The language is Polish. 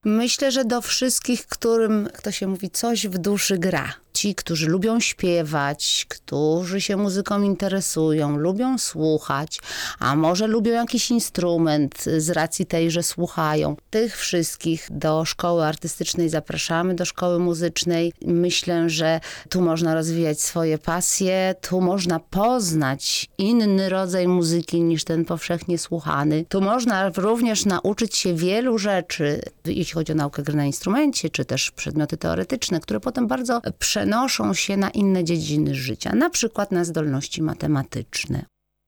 Myślę, że do wszystkich, którym, jak to się mówi, coś w duszy gra. Ci, którzy lubią śpiewać, którzy się muzyką interesują, lubią słuchać, a może lubią jakiś instrument z racji tej, że słuchają. Tych wszystkich do szkoły artystycznej zapraszamy, do szkoły muzycznej. Myślę, że tu można rozwijać swoje pasje, tu można poznać inny rodzaj muzyki niż ten powszechnie słuchany. Tu można również nauczyć się wielu rzeczy, jeśli chodzi o naukę gry na instrumencie, czy też przedmioty teoretyczne, które potem bardzo przenoszą się na inne dziedziny życia, na przykład na zdolności matematyczne.